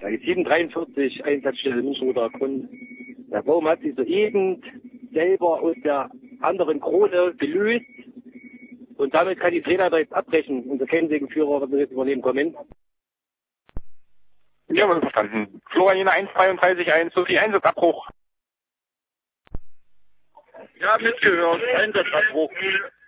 Ja, die 743 Einsatzstelle München-Roter Grund. Der Baum hat sich soeben selber aus der anderen Krone gelöst und damit kann die Drehleiter jetzt abbrechen. Unser Kennsägenführer wird das jetzt übernehmen. Kommen. Ja, wohl verstanden. Florian 133.1, Sophie, Einsatzabbruch. Ja, mitgehört. Einsatzabbruch.